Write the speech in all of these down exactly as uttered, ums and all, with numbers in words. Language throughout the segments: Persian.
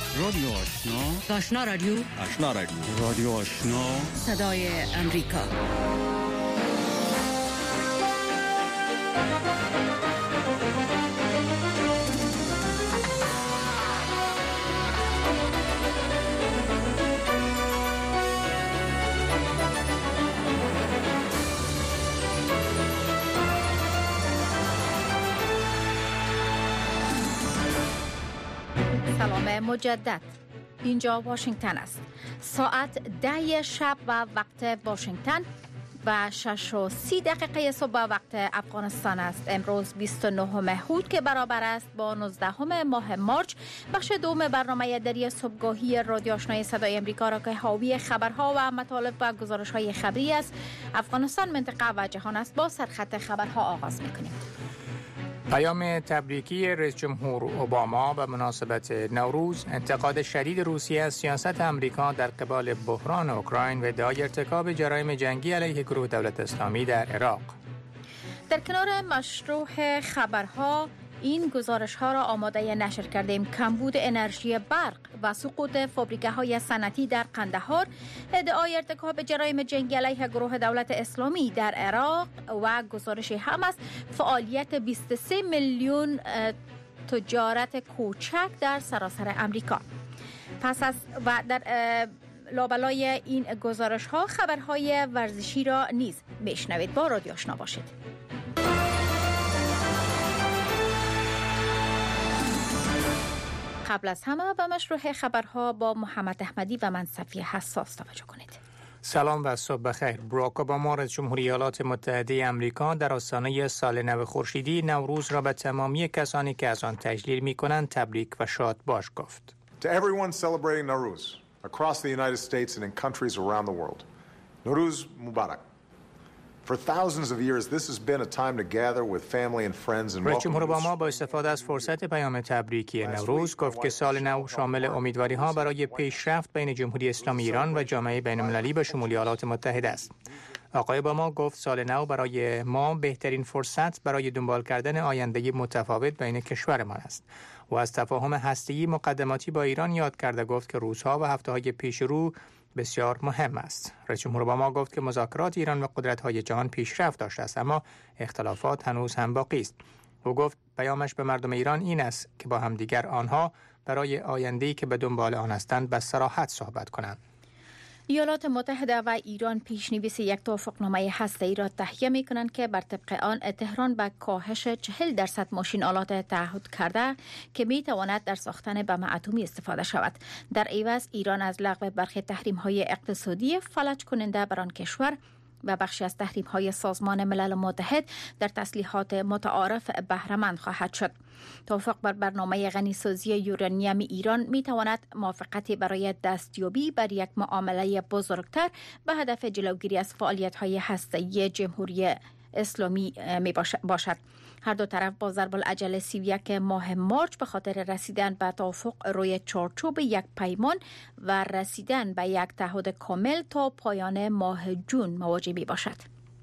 رادیو آشنا. آشنا رادیو. آشنا رادیو. رادیو آشنا. صدای امریکا. سلام مجدد. اینجا واشنگتن است. ساعت ده شب و وقت واشنگتن و شش و سی دقیقه صبح وقت افغانستان است. امروز بیست و نهم هود که برابر است با نوزدهم ماه مارچ. بخش دوم برنامه دری صبحگاهی رادیو آشنای صدای امریکا را که حاوی خبرها و مطالب و گزارش‌های خبری است. افغانستان، منطقه و جهان است. با سرخط خبرها آغاز می‌کنیم. پیام تبریکی رئیس جمهور اوباما به مناسبت نوروز، انتقاد شدید روسیه از سیاست امریکا در قبال بحران اوکراین و ادعای ارتکاب جرایم جنگی علیه گروه دولت اسلامی در عراق. در کنار مشروع خبرها این گزارش ها را آماده نشر کردیم. کمبود انرژی برق و سقوط فابریکه های صنعتی در قندهار، ادعای ارتکاب جرایم جنگی علیه گروه دولت اسلامی در عراق و گزارش هم است فعالیت بیست و سه میلیون تجارت کوچک در سراسر امریکا. پس از و در لابلای این گزارش ها خبرهای ورزشی را نیز میشنوید. با رادیو آشنا باشید. قبل از همه به مشروع خبرها با محمد احمدی و من صفیه حساس توجه کنید. سلام و صبح بخیر. باراک اوباما رئیس جمهوری ایالات متحده آمریکا در آستانه سال نو خورشیدی نوروز را به تمامی کسانی که از آن تجلیل می‌کنند تبریک و شاد باش گفت. To everyone celebrating Nowruz across the United States and in countries around the world. Nowruz Mubarak. For thousands of years this has been a time to gather with family and friends and رئیس جمهور اوباما با استفاده از فرصت پیام تبریکی نوروز گفت که سال نو شامل امیدواری‌ها برای پیشرفت بین جمهوری اسلامی ایران و جامعه بین‌المللی به شمول ایالات متحده است. آقای اوباما گفت سال نو برای ما بهترین فرصت برای دنبال کردن آینده متفاوت بین کشورمان است. و از تفاهم هسته‌ای مقدماتی با ایران یاد کرده گفت که روزها و هفته‌های پیش رو بسیار مهم است. رئیس جمهور اوباما گفت که مذاکرات ایران و قدرت‌های جهان پیشرفت داشته است، اما اختلافات هنوز هم باقی است. او گفت پیامش به مردم ایران این است که با همدیگر آنها برای آینده‌ای که به دنبال آن هستند به صراحت صحبت کنند. ایالات متحده و ایران پیش‌نویس یک توافقنامه هسته‌ای را تهیه می‌کنند که بر طبق آن تهران به کاهش چهل درصد ماشین آلات تعهد کرده که می‌تواند در ساختن بم اتمی استفاده شود. در عوض ایران از لغو برخی تحریم‌های اقتصادی فلج کننده بر آن کشور و بخشی از تحریم‌های سازمان ملل متحد در تسلیحات متعارف بهره‌مند خواهد شد. توافق بر برنامه غنیسازی یورانیم ایران می‌تواند موافقتی برای دستیابی بر یک معامله بزرگتر به هدف جلوگیری از فعالیت‌های هسته‌ای جمهوری اسلامی می باشد. هر دو طرف با ضرب العجله سی و یک ماه مارچ به خاطر رسیدن به توافق روی چارچوب یک پیمان و رسیدن به یک تعهد کامل تا پایان ماه جون مواجه می باشد.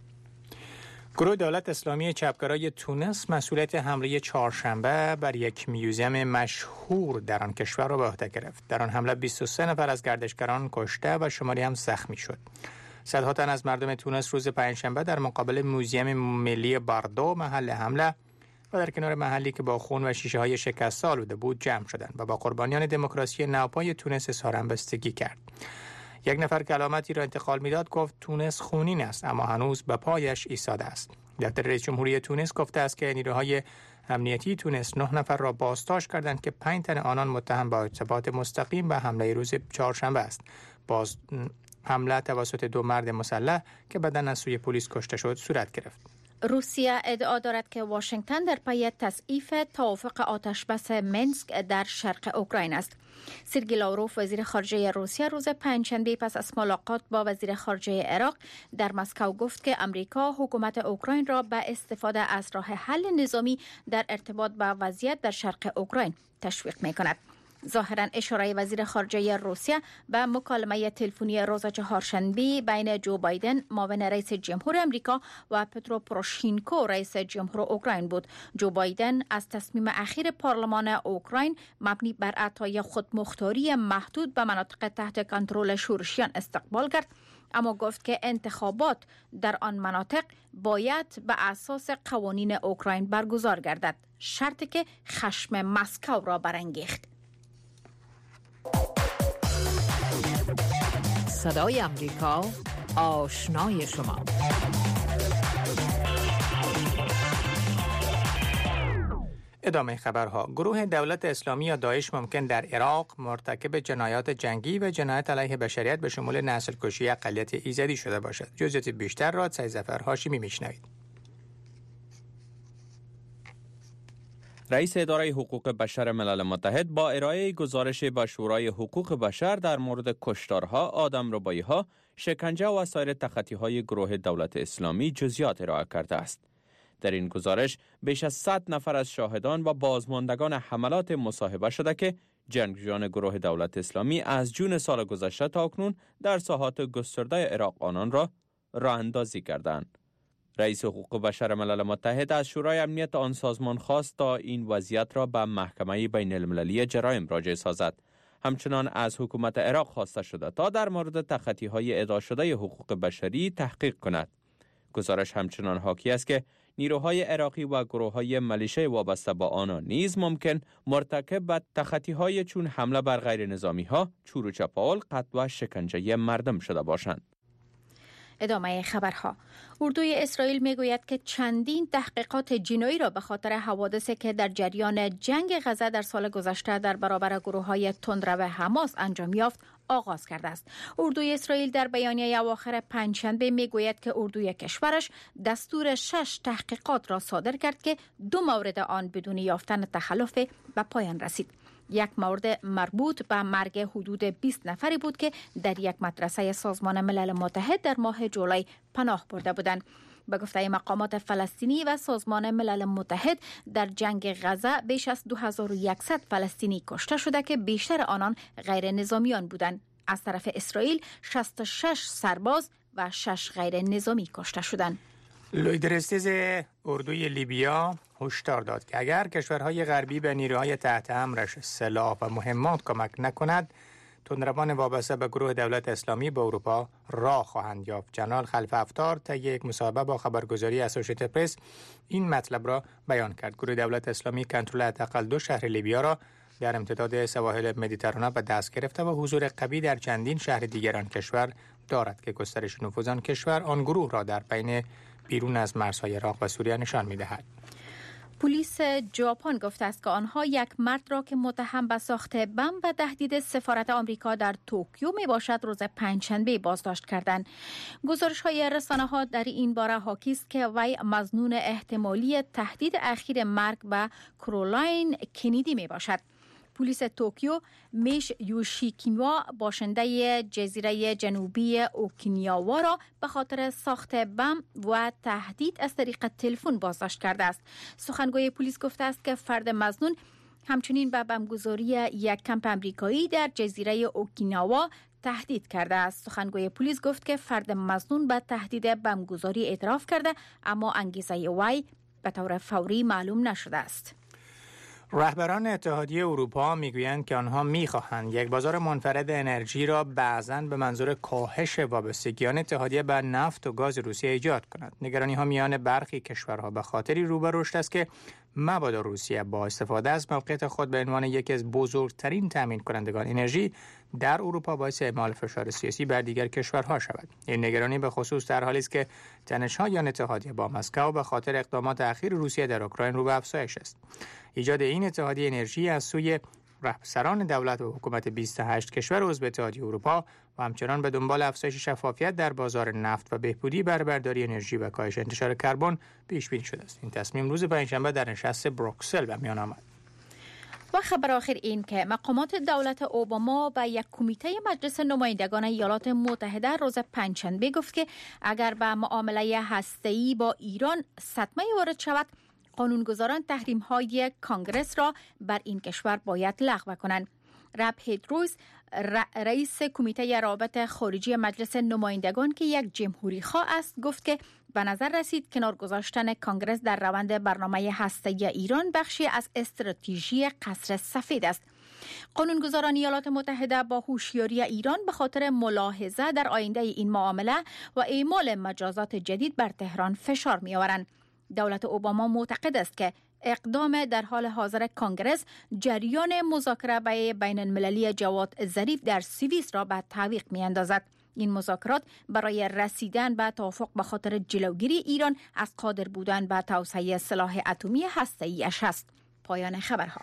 گروه دولت اسلامی چپگرای تونس مسئولیت حمله چهارشنبه بر یک میوزیم مشهور در آن کشور را به عهده گرفت. در آن حمله بیست و سه نفر از گردشگران کشته و شماری هم زخمی شد. صدها تن از مردم تونس روز پنجشنبه در مقابل موزیم ملی باردو محل حمله و در کنار محلی که با خون و شیشه های شکسته آلوده بود جمع شدند و با قربانیان دموکراسی نوپای تونس اظهار همبستگی کرد. یک نفر که علامتی را انتقال میداد گفت تونس خونین است اما هنوز به پایش ایستاده است. دفتر رئیس جمهوری تونس گفته است که نیروهای امنیتی تونس نه نفر را بازداشت کردند که پنج تن آنان متهم به ارتباط مستقیم به حمله روز چهارشنبه است. باز حمله توسط دو مرد مسلح که بعداً از سوی پلیس کشته شد صورت گرفت. روسیه ادعا دارد که واشنگتن در پی تصویب توافق آتشبس منسک در شرق اوکراین است. سرگئی لاوروف وزیر خارجه روسیه روز پنجشنبه پس از ملاقات با وزیر خارجه عراق در مسکو گفت که امریکا حکومت اوکراین را به استفاده از راه حل نظامی در ارتباط با وضعیت در شرق اوکراین تشویق می‌کند. ظاهراً اشاره وزیر خارجه روسیه به مکالمه تلفنی روز چهارشنبه بین جو بایدن معاون رئیس جمهور امریکا و پترو پروشینکو رئیس جمهور اوکراین بود. جو بایدن از تصمیم اخیر پارلمان اوکراین مبنی بر اعطای خودمختاری محدود به مناطق تحت کنترل شورشیان استقبال کرد، اما گفت که انتخابات در آن مناطق باید به اساس قوانین اوکراین برگزار گردد، شرطی که خشم مسکو را برانگیخت. صدای امریکا، آشنای شما. ادامه خبرها. گروه دولت اسلامی یا داعش ممکن در عراق مرتکب جنایات جنگی و جنایت علیه بشریت به شمول نسل کشی اقلیت ایزدی شده باشد. جزئیات بیشتر را سید ظفر هاشمی میشنوید. رئیس اداره حقوق بشر ملل متحد با ارائه گزارش به شورای حقوق بشر در مورد کشتارها، آدمربایی‌ها، شکنجه و سایر تخطی‌های گروه دولت اسلامی جزئیات ارائه کرده است. در این گزارش بیش از صد نفر از شاهدان و بازماندگان حملات مصاحبه شده که جنگجویان گروه دولت اسلامی از جون سال گذشته تا اکنون در ساحات گسترده عراق آنان را راه اندازی کردند. رئیس حقوق بشر ملل متحد از شورای امنیت آن سازمان خواست تا این وضعیت را به محکمه بین المللی جرایم راجع سازد. همچنان از حکومت عراق خواسته شده تا در مورد تخطی‌های ادعا شده حقوق بشری تحقیق کند. گزارش همچنان حاکی است که نیروهای عراقی و گروه‌های ملیشه وابسته با آنها نیز ممکن مرتکب به تخطی‌های چون حمله بر غیر نظامی‌ها، چور و چپاول، قتل و شکنجه مردم شده باشند. ادامه خبرها. اردوی اسرائیل میگوید که چندین تحقیقات جنایی را به خاطر حوادثی که در جریان جنگ غزه در سال گذشته در برابر گروه‌های تندرو حماس انجام یافت آغاز کرده است. اردوی اسرائیل در بیانیه اواخر پنجشنبه میگوید که اردوی کشورش دستور شش تحقیقات را صادر کرد که دو مورد آن بدون یافتن تخلف به پایان رسید. یک مورد مربوط به مرگ حدود بیست نفری بود که در یک مدرسه سازمان ملل متحد در ماه جولای پناه برده بودند. به گفته مقامات فلسطینی و سازمان ملل متحد در جنگ غزه بیش از دو هزار و صد فلسطینی کشته شده که بیشتر آنان غیر نظامیان بودند. از طرف اسرائیل شصت و شش سرباز و شش غیر نظامی کشته شدند. لویدرستیز اردوی لیبیا هشدار داد که اگر کشورهای غربی به نیروهای تحت امرش سلاح و مهمات کمک نکند، تندروان وابسته به گروه دولت اسلامی به اروپا راه خواهند یافت. جنرال خلیفه حفتار طی یک مصاحبه با خبرگزاری اسوسییتد پرس این مطلب را بیان کرد. گروه دولت اسلامی کنترل حداقل دو شهر لیبیا را در امتداد سواحل مدیترانه به دست گرفته و حضور قوی در چندین شهر دیگر آن کشور دارد که گسترش نفوذ آن کشور آن گروه را در بین بیرون از مرزهای عراق و سوریه نشان می‌دهد. پلیس ژاپن گفته است که آنها یک مرد را که متهم به ساخت بمب و تهدید سفارت آمریکا در توکیو می باشد روز پنجشنبه بازداشت کردند. گزارش‌های رسانه‌ها در این باره حاکی است که وی مظنون احتمالی تهدید اخیر مرگ به کرولاین کندی می باشد. پلیس توکیو میش یوشیکیما باشنده جزیره جنوبی اوکینیاوا را به خاطر ساخت بمب و تهدید از طریق تلفن بازداشت کرده است. سخنگوی پلیس گفته است که فرد مظنون همچنین به بمبگذاری یک کمپ آمریکایی در جزیره اوکینیاوا تهدید کرده است. سخنگوی پلیس گفت که فرد مظنون به تهدید بمبگذاری اعتراف کرده، اما انگیزه وی به طور فوری معلوم نشده است. رهبران اتحادیه اروپا میگویند که آنها میخواهند یک بازار منفرد انرژی را بعضاً به منظور کاهش وابستگیان اتحادیه به نفت و گاز روسیه ایجاد کند. نگرانی ها میان برخی کشورها به خاطری رو به رشد است که مبادا روسیه با استفاده از موقعیت خود به عنوان یکی از بزرگترین تامین کنندگان انرژی در اروپا باعث اعمال فشار سیاسی بر دیگر کشورها شود. این نگرانی به خصوص در حالی است که تنش‌های اتحادیه با مسکو به خاطر اقدامات اخیر روسیه در اوکراین رو به افزایش است. ایجاد این اتحادیه انرژی از سوی رهبران دولت و حکومت بیست و هشت کشور عضو اتحادیه اروپا و همچنان به دنبال افزایش شفافیت در بازار نفت و بهبودی برآورداری انرژی و کاهش انتشار کربن پیش بینی شده است. این تصمیم روز پنجشنبه در نشست بروکسل به میان آمد. و خبر آخر این که مقامات دولت اوباما به یک کمیته مجلس نمایندگان ایالات متحده روز پنجشنبه گفت که اگر به معامله هسته‌ای با ایران صدمه وارد شود، قانونگذاران تحریم‌های کانگرس را بر این کشور باید لغو کنند. رب هیدروز رئیس کمیته روابط خارجی مجلس نمایندگان که یک جمهوری خواه است گفت که به نظر رسید کنار گذاشتن کانگرس در روند برنامه هسته‌ای ایران بخشی از استراتژی قصر سفید است. قانونگذاران ایالات متحده با هوشیاری ایران به خاطر ملاحظه در آینده این معامله و اعمال مجازات جدید بر تهران فشار می‌آورند. دولت اوباما معتقد است که اقدام در حال حاضر کانگرس جریان مذاکره بین المللی جواد ظریف در سوئیس را به تعویق می‌اندازد. این مذاکرات برای رسیدن به توافق به خاطر جلوگیری ایران از قادر بودن به توسعه سلاح اتمی هسته‌ای‌اش است. پایان خبرها.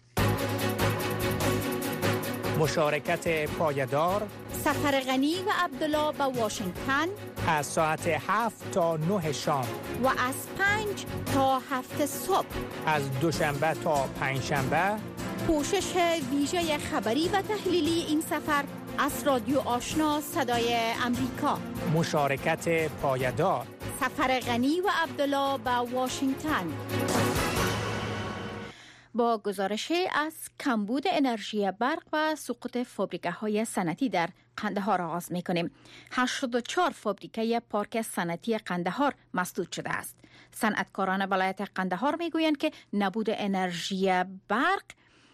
مشارکت پایدار سفر غنی و عبدالله به واشنگتن از ساعت هفت تا نه شام و از پنج تا هفت صبح، از دوشنبه تا پنجشنبه. پوشش ویژه خبری و تحلیلی این سفر از رادیو آشنا صدای امریکا. مشارکت پایدار سفر غنی و عبدالله به واشنگتن. با گزارش از کمبود انرژی برق و سقوط فابریکه‌های صنعتی در قندهار آغاز می‌کنیم. هشتاد و چهار فابریکه پارک صنعتی قندهار مسدود شده است. صنعتکاران ولایت قندهار می‌گویند که نبود انرژی برق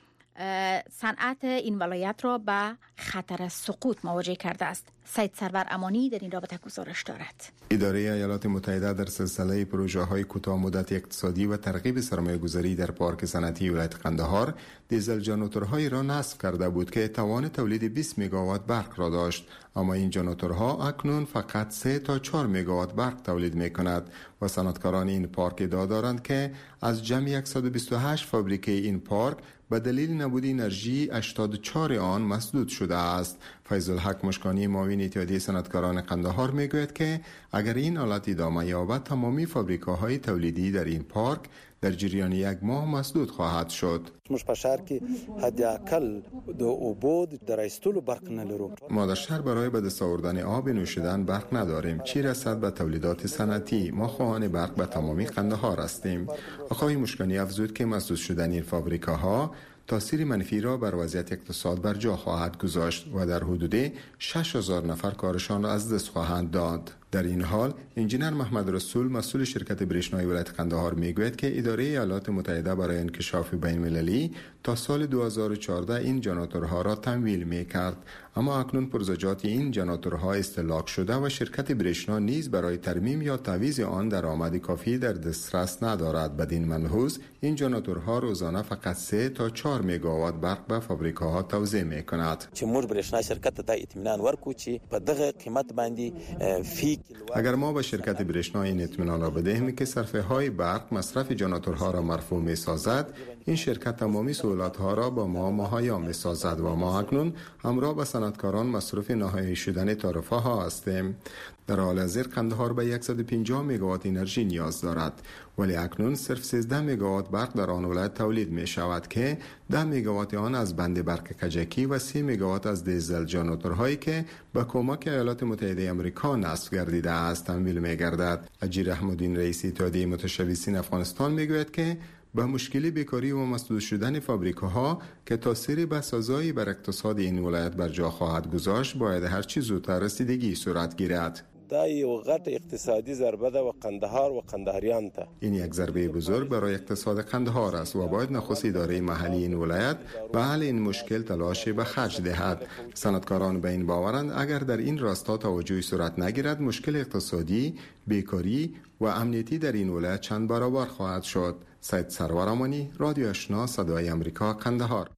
صنعت این ولایت را به خطر سقوط مواجه کرده است. سید سرور امانی در این رابطه گزارش دارد. اداره ایالات متحده در سلسله پروژه‌های کوتاه مدت اقتصادی و ترغیب سرمایه‌گذاری در پارک صنعتی ولایت قندهار دیزل جنراتورهایی را نصب کرده بود که توان تولید بیست مگاوات برق را داشت، اما این جنراتورها اکنون فقط سه تا چهار مگاوات برق تولید می‌کند و صنعتکاران این پارک ادعا دارند که از جمع صد و بیست و هشت فابریکه این پارک به دلیل نبود انرژی هشتاد و چهار آن مسدود شده است. فیض الحق مشکانی معاون اتحادیه صنعتکاران قندهار میگوید که اگر این حالت ادامه یابد تمامی فابریکه‌های تولیدی در این پارک در جریان یک ماه مسدود خواهد شد. موږ په شهر کې حداقل د اوبو در ایستلو برق نه لرو. ما در شهر برای به دست آوردن آب نوشیدن برق نداریم. چی رسد به تولیدات صنعتی؟ ما خواهان برق به تمامی قندهار هستیم. آقای مشکانی افزود که مسدود شدن این فابریکه‌ها تاثیر منفی را بر وضعیت اقتصاد بر جا خواهد گذاشت و در حدود شش هزار نفر کارشان را از دست خواهند داد. در این حال انجینر محمد رسول مسئول شرکت برشنای ولایت قندهار میگوید که اداره ایالات متحده برای انکشاف بین‌المللی تا سال دو هزار و چهارده این جنراتورها را تمویل میکرد، اما اکنون پرزجات این جنراتورها استهلاک شده و شرکت برشنا نیز برای ترمیم یا تعویض آن درآمد کافی در دسترس ندارد. بدین ملحوظ این جنراتورها روزانه فقط سه تا چهار مگاوات برق به فابریکه‌ها توزیع میکند. چې موږ برشنا شرکت ته اطمینان ورکو چې په دغه قیمت باندې فی اگر ما به شرکت برشنا این اطمینان را بدهیم که صرفه های برق مصرف جنراتورها را مرفوع می سازد، این شرکت تمامی سهولت ها را با ما مهیا می سازد و ما اکنون همراه با صنعتکاران مصرف نهایی شدن تعرفه ها هستیم. در حال حاضر قندهار به صد و پنجاه مگاوات انرژی نیاز دارد، ولی اکنون صرف سیزده مگاوات برق در آن ولایت تولید می شود که ده مگاوات آن از بند برق کجکی و سی مگاوات از دیزل جنراتورهایی که با کمک ایالات متحده آمریکا نصب گردیده است تمویل می گردد. اجیر احمدین رئیس اتحادیه متشبثین افغانستان می گوید که با مشکل بیکاری و مسدود شدن فابریکه‌ها که تاثیر بسازایی بر اقتصاد این ولایت بر جا خواهد گذاشت، باید هر چه زودتر رسیدگی صورت گیرد. دا یو غټ اقتصادي ضربه ده و قندهار و قندهاریان ته. این یک ضربه بزرگ برای اقتصاد قندهار است و باید نخست اداره محلی این ولایت به حل این مشکل تلاش به خرج دهد. صنعتکاران به این باورند اگر در این راستا توجهی صورت نگیرد، مشکل اقتصادی، بیکاری و امنیتی در این ولایت چند برابر خواهد شد. سید سرور امانی، رادیو آشنا صدای امریکا، قندهار.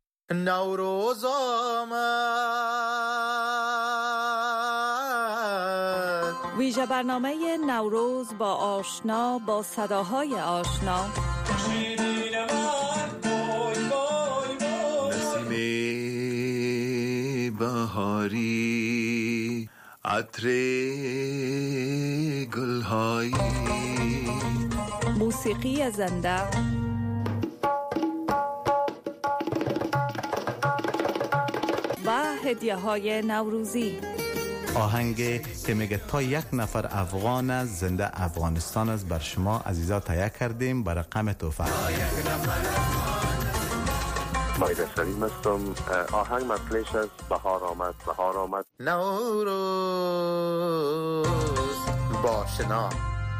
نوروز ویژه برنامه نوروز با آشنا با صداهای آشنا. نسیم بهاری، عطر گلهایی، موسیقی زنده، و هدیه های نوروزی. آهنگ که میگه تا یک نفر افغان از زنده افغانستان است بر شما عزیزا تهیه کردیم بر رقم توفه. اسماعیل سلیم هستم. آهنگ مطلعش از بهار آمد بهار آمد. نوروز با آشنا.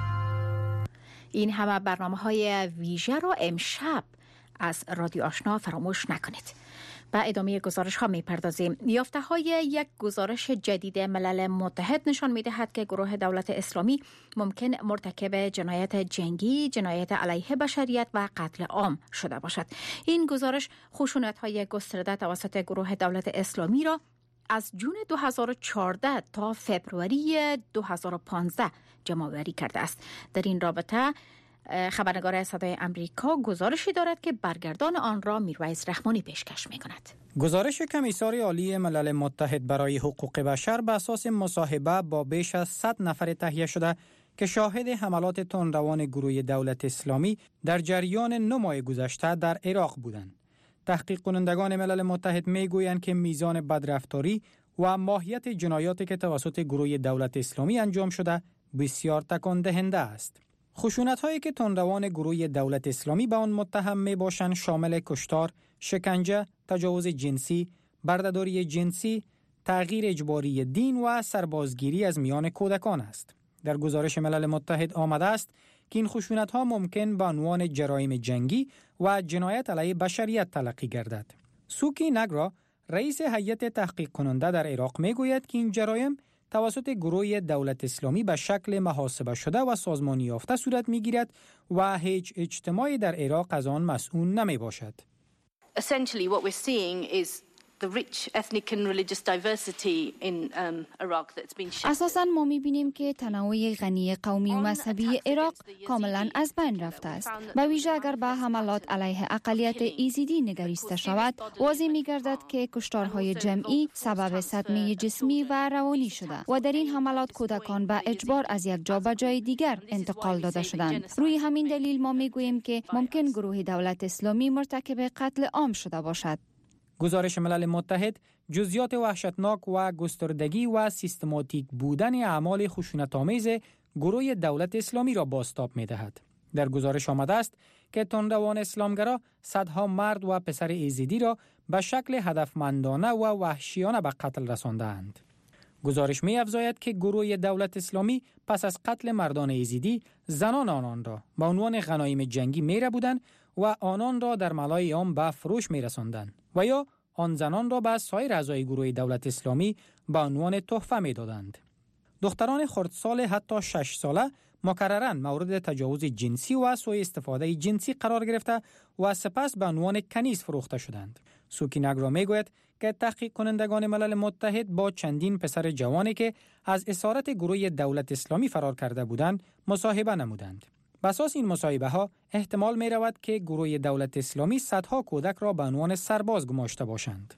این همه برنامه‌های ویژه را امشب از رادیو آشنا فراموش نکنید. با ادامه گزارش ها می پردازیم. یافته های یک گزارش جدید ملل متحد نشان می دهد که گروه دولت اسلامی ممکن مرتکب جنایت جنگی، جنایت علیه بشریت و قتل عام شده باشد. این گزارش خشونت های گسترده توسط گروه دولت اسلامی را از جون دو هزار و چهارده تا فبروری دو هزار و پانزده جمع آوری کرده است. در این رابطه خبرنگار صدای امریکا گزارشی دارد که برگردان آن را میرویز رحمانی پیشکش می‌کند. گزارش کمیسار عالی ملل متحد برای حقوق بشر بر اساس مصاحبه با بیش از صد نفر تهیه شده که شاهد حملات تندروان گروه دولت اسلامی در جریان نه ماه گذشته در عراق بودند. تحقیق کنندگان ملل متحد میگویند که میزان بدرفتاری و ماهیت جنایاتی که توسط گروه دولت اسلامی انجام شده بسیار تکان دهنده است. خشونت‌هایی که تندروان گروه دولت اسلامی به آن متهم می‌باشند شامل کشتار، شکنجه، تجاوز جنسی، بردهداری جنسی، تغییر اجباری دین و سربازگیری از میان کودکان است. در گزارش ملل متحد آمده است که این خشونت‌ها ممکن به عنوان جرایم جنگی و جنایت علیه بشریت تلقی گردد. سوکی نگرا، رئیس هیئت تحقیق کننده در عراق می‌گوید که این جرایم توسط گروه دولت اسلامی به شکل محاسبه شده و سازمانی یافته صورت می‌گیرد و هیچ اجتماعی در عراق از آن مسئول نمی‌باشد. Essentially what we're seeing is the rich ethnic and religious diversity in um, Iraq that's been shown. اساساً ما می‌بینیم که تنوع غنی قومی و مذهبی عراق کاملاً از بین رفته است. به ویژه اگر به حملات علیه اقلیت ایزیدی نگریسته شود، واضح می‌گردد که کشتارهای جمعی سبب صدمه جسمی و روانی شده و در این حملات کودکان به اجبار از یک جا به جای دیگر انتقال داده شدند. روی همین دلیل ما می‌گوییم که ممکن گروه دولت اسلامی مرتکب قتل عام شده باشد. گزارش ملل متحد جزئیات وحشتناک و گستردگی و سیستماتیک بودن اعمال خشونت‌آمیز گروه دولت اسلامی را بازتاب می‌دهد. در گزارش آمده است که تندروان اسلامگرا صدها مرد و پسر ایزیدی را به شکل هدفمندانه و وحشیانه به قتل رساندند. گزارش می‌افزاید که گروه دولت اسلامی پس از قتل مردان ایزیدی زنان آنان را به عنوان غنایم جنگی می‌ربودند و آنان را در ملای عام به فروش می‌رساندند و یا آن زنان را به سایر اعضای گروه دولت اسلامی به عنوان تحفه می‌دادند. دختران خردسال حتی شش ساله مکرراً مورد تجاوز جنسی و سوء استفاده جنسی قرار گرفته و سپس به عنوان کنیز فروخته شدند. سوکی نگرا میگوید که تحقیق کنندگان ملل متحد با چندین پسر جوانی که از اسارت گروه دولت اسلامی فرار کرده بودند مصاحبه نمودند. بر اساس این مصاحبه ها احتمال می رود که گروه دولت اسلامی صدها کودک را به عنوان سرباز گماشته باشند.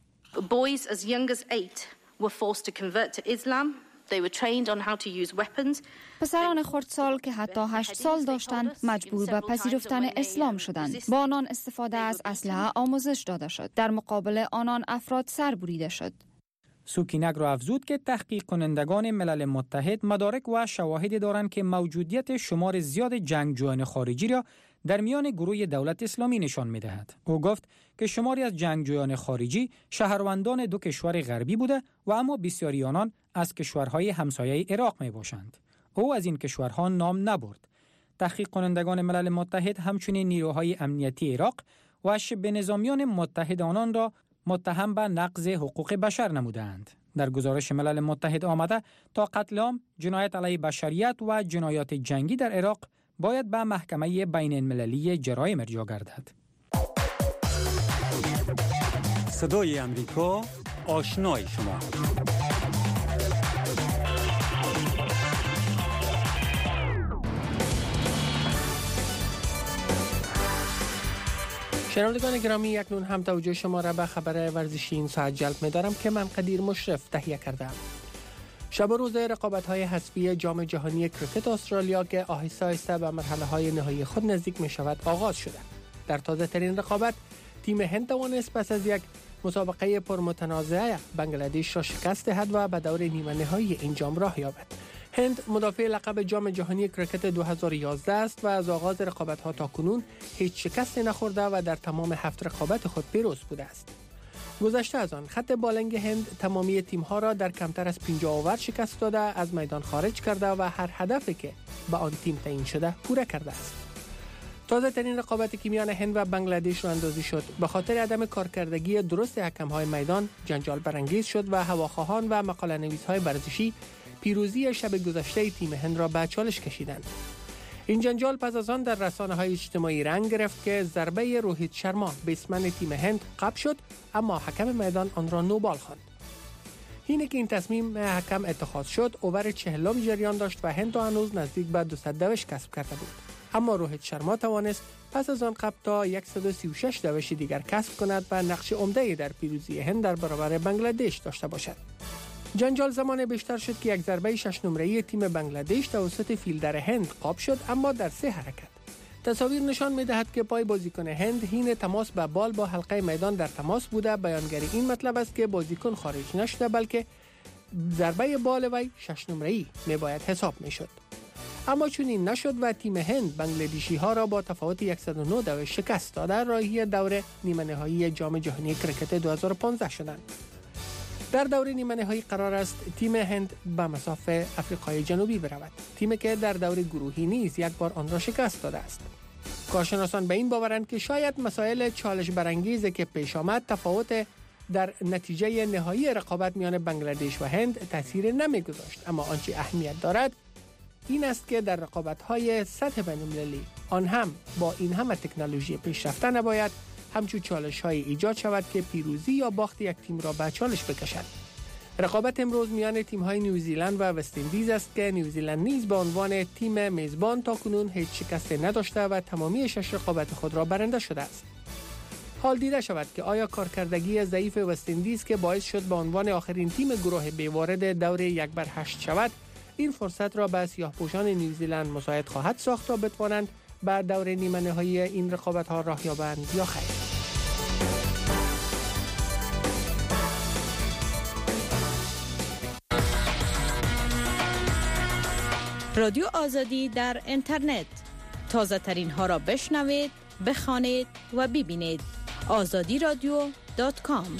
Boys as young as eight were forced to convert to Islam. They were trained on how to use weapons. پسران خردسال که حتی هشت سال داشتند مجبور به پذیرفتن اسلام شدند. با آنان استفاده از اسلحه آموزش داده شد. در مقابل آنان افراد سر بریده شد. سوکی نگرا افزود که تحقیق کنندگان ملل متحد مدارک و شواهدی دارند که موجودیت شمار زیاد جنگجویان خارجی را در میان گروه دولت اسلامی نشان می‌دهد. او گفت که شماری از جنگجویان خارجی شهروندان دو کشور غربی بوده و اما بسیاری آنان از کشورهای همسایه عراق میباشند. او از این کشورها نام نبرد. تحقیق کنندگان ملل متحد همچنین نیروهای امنیتی عراق و شبه نظامیان متحد آنان را متهم به نقض حقوق بشر نمودند. در گزارش ملل متحد آمده تا قتل عام، جنایت علیه بشریت و جنایات جنگی در عراق باید به محکمه بین المللی جرایم ارجاع گردد. صدای امریکا، آشنای شما. شنوندگان گرامی، اکنون هم توجه شما را به خبر ورزشی این ساعت جلب می‌دارم که من قدیر مشرف تهیه کردم. شب و روز رقابت‌های حذفی جام جهانی کریکت استرالیا که آهسته آهسته به مرحله‌های نهایی خود نزدیک می‌شود آغاز شده. در تازه‌ترین رقابت تیم هند توانست پس از یک مسابقه پرمتنازع بنگلادش را شکست دهد و به دور نیمه نهایی این جام راه یابد. هند مدافع لقب جام جهانی کرکت دو هزار و یازده است و از آغاز رقابت‌ها تا کنون هیچ شکستی نخورده و در تمام هفت رقابت خود پیروز بوده است. گذشته از آن خط بالنگ هند تمامی تیم‌ها را در کمتر از پنجاه اوور شکست داده، از میدان خارج کرده و هر هدفی که به آن تیم تعیین شده پوره کرده است. تازه ترین رقابتی که میان هند و بنگلادش راندازی شد به خاطر عدم کارکردگی درست حکم‌های میدان جنجال برانگیز شد و هواخواهان و مقاله‌نویس‌های ورزشی پیروزی شب گذشته تیم هند را به چالش کشیدند. این جنجال پس از آن در رسانه‌های اجتماعی رنگ گرفت که ضربه روهیت شرما بیسمن تیم هند قبل شد، اما حکم میدان آن را نوبال خواند. اینه که این تصمیم حکم اتخاذ شد اوور چهلم جریان داشت و هند هنوز نزدیک به دویست دوش کسب کرده بود، اما روهیت شرما توانست پس از آن قبل تا صد و سی و شش دوش دیگر کسب کند و نقش عمده‌ای در پیروزی هند در برابر بنگلادش داشته باشد. جنجال زمان بیشتر شد که یک ضربه شش نمره‌ای تیم بنگلادش توسط فیلدر هند قاب شد، اما در سه حرکت. تصاویر نشان می‌دهد که پای بازیکن هند حین تماس به بال با حلقه میدان در تماس بوده. بیانگری این مطلب است که بازیکن خارج نشده بلکه ضربه بال وی شش نمره‌ای میباید حساب میشد. اما چون این نشد و تیم هند بنگلادشی ها را با تفاوت صد و نه دوش شکست داده، راهی دور نیمه نهایی جام جهانی کرکت دو هزار و پانزده شدند. در دور نیمه نهایی قرار است تیم هند به مصاف آفریقای جنوبی برود، تیمی که در دور گروهی نیز یک بار آن را شکست داده است. کارشناسان به این باورند که شاید مسائل چالش برانگیزی که پیش آمد تفاوت در نتیجه نهایی رقابت میان بنگلادش و هند تاثیر نمیگذاشت، اما آنچه اهمیت دارد این است که در رقابت‌های سطح بین‌المللی آن هم با این همه تکنولوژی پیشرفته نباید همچون چالش‌های ایجاد شود که پیروزی یا باخت یک تیم را به چالش بکشد. رقابت امروز میان تیم‌های نیوزیلند و وست اندیز است که نیوزیلند نیز به عنوان تیم میزبان تاکنون هیچ شکستی نداشته و تمامی شش رقابت خود را برنده شده است. حال دیده شود که آیا کارکردگی ضعیف وست اندیز که باعث شد به عنوان آخرین تیم گروه بی وارد دور یک بر هشت شود، این فرصت را به سیاه‌پوشان نیوزیلند مساعد خواهد ساخت تا بتوانند به دور نیمه نهایی این رقابت‌ها راه یابند یا خیر. رادیو آزادی در اینترنت، تازه ترین ها را بشنوید، بخوانید و ببینید. آزادی رادیو دات کام.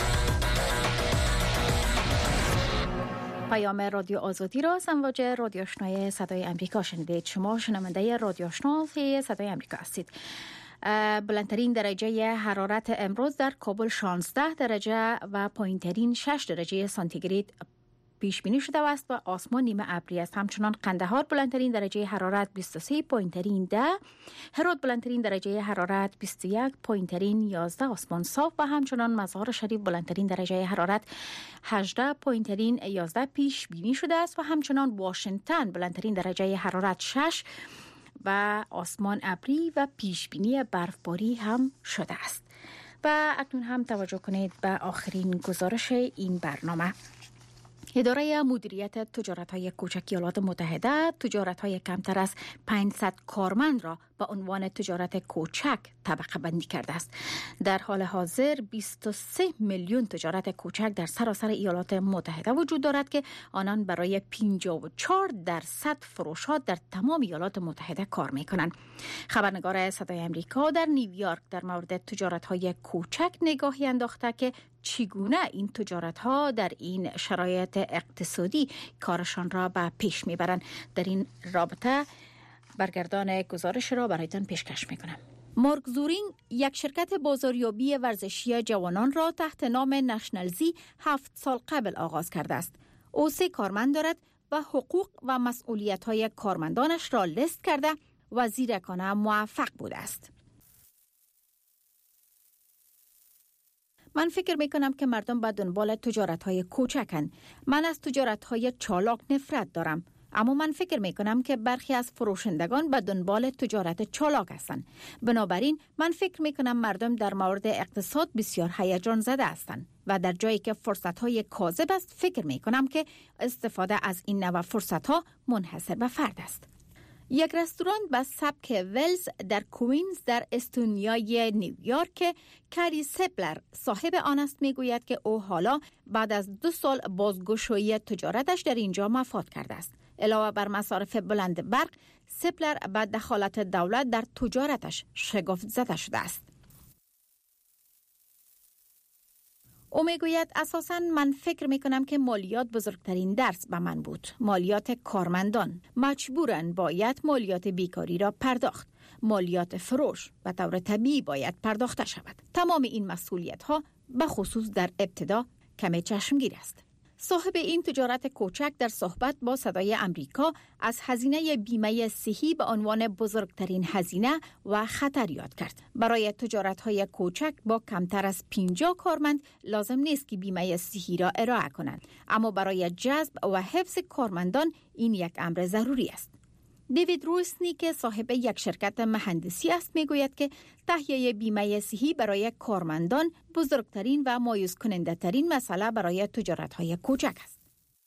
پیام رادیو آزادی را از امواج رادیو آشنای صدای امریکا شنیدید. شما شنونده رادیو آشنای صدای امریکا هستید. بلندترین درجه حرارت امروز در کابل شانزده درجه و پایینترین شش درجه سانتیگراد پیش بینی شده است و آسمان نیمه ابری است. همچنان قندهار بلندترین درجه حرارت بیست و سه، پایینترین ده، هرات بلندترین درجه حرارت بیست و یک، پایینترین یازده، آسمان صاف و همچنان مزار شریف بلندترین درجه حرارت هجده، پایینترین یازده پیش بینی شده است و همچنان واشنگتن بلندترین درجه حرارت شش و آسمان ابری و پیش بینی برفباری هم شده است. و اکنون هم توجه کنید به آخرین گزارش این برنامه. اداره مدیریت تجارت‌های کوچک ایالات متحده تجارت‌های کمتر از پانصد کارمند را به عنوان تجارت کوچک طبقه بندی کرده است. در حال حاضر بیست و سه میلیون تجارت کوچک در سراسر ایالات متحده وجود دارد که آنان برای پنجاه و چهار درصد فروشات در تمام ایالات متحده کار می‌کنند. خبرنگار صدای امریکا در نیویورک در مورد تجارت‌های کوچک نگاهی انداخته که چگونه این تجارت‌ها در این شرایط اقتصادی کارشان را به پیش میبرند. در این رابطه برگردان گزارش را برایتان پیشکش میکنم. مارک زورینگ یک شرکت بازاریابی ورزشی جوانان را تحت نام نشنلزی هفت سال قبل آغاز کرده است. او سه کارمند دارد و حقوق و مسئولیت‌های کارمندانش را لیست کرده و زیرکانه موفق بوده است. من فکر می کنم که مردم به دنبال تجارت‌های کوچکند. من از تجارت‌های چالاک نفرت دارم، اما من فکر می کنم که برخی از فروشندگان به دنبال تجارت چالاک هستند. بنابراین من فکر می کنم مردم در مورد اقتصاد بسیار هیجان زده هستند و در جایی که فرصت‌های کاذب است فکر می کنم که استفاده از این نوع فرصت‌ها منحصر به فرد است. یک رستوران به سبک ولز در کوینز در استونیای نیویورک کری سپلر صاحب آن است میگوید که او حالا بعد از دو سال بازگشایی تجارتش در اینجا مفاد کرده است. علاوه بر مصارف بلند برق، سپلر بعد دخالت دولت در تجارتش شگفت زده شده است. او میگوید اساساً من فکر میکنم که مالیات بزرگترین درس به من بود. مالیات کارمندان مجبورن باید مالیات بیکاری را پرداخت. مالیات فروش به طور طبیعی باید پرداخته شود. تمام این مسئولیت ها به خصوص در ابتدا کمی چشمگیر است. صاحب این تجارت کوچک در صحبت با صدای امریکا از هزینه بیمه صحی به عنوان بزرگترین هزینه و خطر یاد کرد. برای تجارت‌های کوچک با کمتر از پنجاه کارمند لازم نیست که بیمه صحی را ارائه کنند، اما برای جذب و حفظ کارمندان این یک امر ضروری است. دیوید روسنی که صاحب یک شرکت مهندسی است میگوید که تهیه بیمه صحی برای کارمندان بزرگترین و مایوس کننده ترین مسئله برای تجارت‌های کوچک است.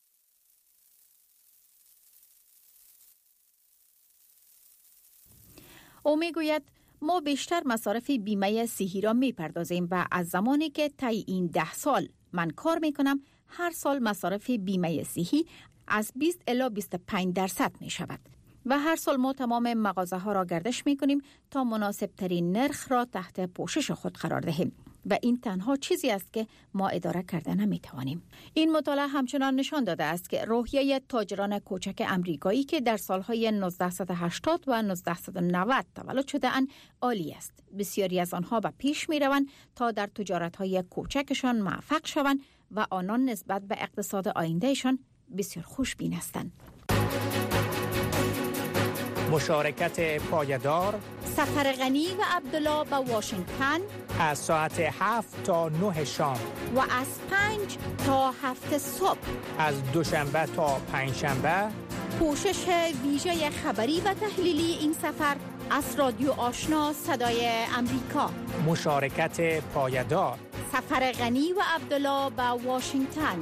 او میگوید ما بیشتر مصارف بیمه صحی را میپردازیم و از زمانی که طی این ده سال من کار میکنم هر سال مصارف بیمه صحی از بیست الی بیست و پنج درصد می شود. و هر سال ما تمام مغازه ها را گردش می کنیم تا مناسب ترین نرخ را تحت پوشش خود قرار دهیم و این تنها چیزی است که ما اداره کرده نمی توانیم. این مطالعه همچنان نشان داده است که روحیه تاجران کوچک امریکایی که در سالهای نوزده هشتاد و نوزده نود تولد شده اند عالی است. بسیاری از آنها به پیش می روند تا در تجارت‌های کوچکشان موفق شوند و آنان نسبت به اقتصاد آیندهشان بسیار خوشبین هستند. مشارکت پایدار سفر غنی و عبدالله به واشنگتن از ساعت هفت تا نه شام و از پنج تا هفت صبح، از دوشنبه تا پنجشنبه. پوشش ویژه خبری و تحلیلی این سفر از رادیو آشنا صدای امریکا. مشارکت پایدار سفر غنی و عبدالله به واشنگتن.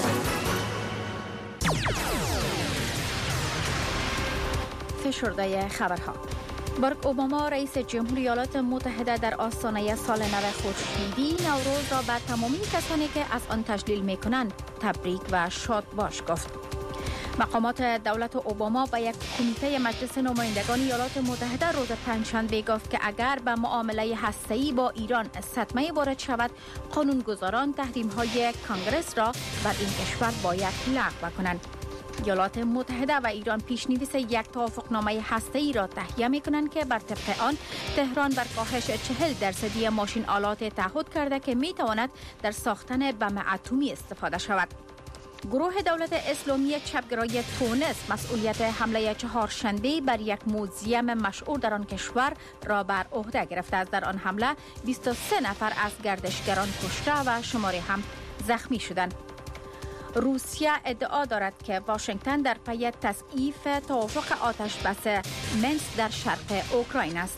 فشرده خبرها. باراک اوباما رئیس جمهوری ایالات متحده در آستانه سال نو خورشیدی نوروز را به تمامی کسانی که از آن تجلیل می‌کنند تبریک و شاد باش گفت. مقامات دولت اوباما به یک کمیته مجلس نمایندگان ایالات متحده روز پنجشنبه گفت که اگر به معامله هسته‌ای با ایران صدمه وارد شود، قانونگذاران تحریم‌های کانگرس را بر این کشور باید لغو کنند. ایالات متحده و ایران پیشنویس یک توافقنامه هسته‌ای را تهیه می‌کنند که بر طبق آن تهران بر کاهش چهل درصدی ماشین آلات تعهد کرده که می‌تواند در ساختن بم اتمی استفاده شود. گروه دولت اسلامی چپگرای تونس مسئولیت حمله چهارشنبه بر یک موزیم مشهور در آن کشور را بر عهده گرفته است. در آن حمله بیست و سه نفر از گردشگران کشته و شماری هم زخمی شدند. روسیه ادعا دارد که واشنگتن در پی تضعیف توافق آتش بس منسک در شرق اوکراین است.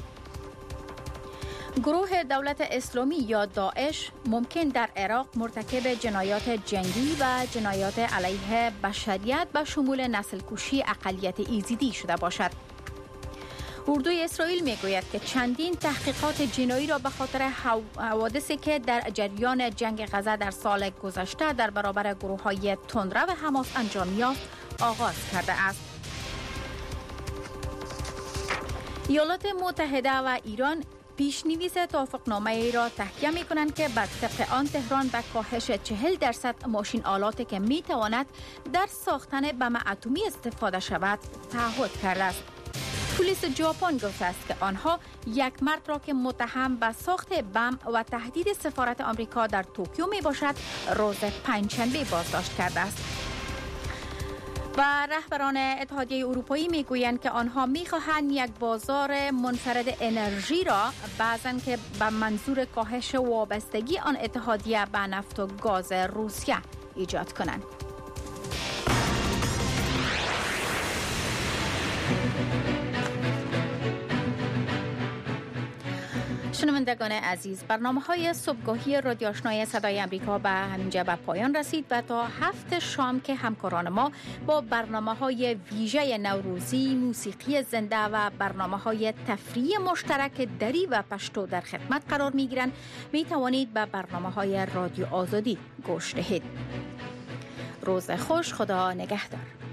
گروه دولت اسلامی یا داعش ممکن در عراق مرتکب جنایات جنگی و جنایات علیه بشریت به شمول نسل کشی اقلیت ایزیدی شده باشد. اردوی اسرائیل میگوید که چندین تحقیقات جنایی را به خاطر حوادثی که در جریان جنگ غزه در سال گذشته در برابر گروه‌های تندرو حماس انجام یافت آغاز کرده است. ایالات متحده و ایران پیشنویس توافقنامه ای را تهیه می کنند که بر طبق آن تهران به کاهش چهل درصد ماشین آلاتی که می تواند در ساختن بم اتمی استفاده شود تعهد کرده است. پلیس ژاپن گفته است که آنها یک مرد را که متهم به ساخت بم و تهدید سفارت آمریکا در توکیو می باشد روز پنجشنبه بازداشت کرده است. و رهبران اتحادیه اروپایی میگویند که آنها میخواهند یک بازار منفرد انرژی را بعضاً که به منظور کاهش وابستگی آن اتحادیه به نفت و گاز روسیه ایجاد کنند. شنوندگان عزیز، برنامه های صبحگاهی رادیو آشنای صدای امریکا به همینجا به پایان رسید و تا هفت شام که همکاران ما با برنامه های ویژه نوروزی، موسیقی زنده و برنامه های تفریحی مشترک دری و پشتو در خدمت قرار می گیرند، می توانید به برنامه های رادیو آزادی گوش دهید. روز خوش، خدا نگهدار.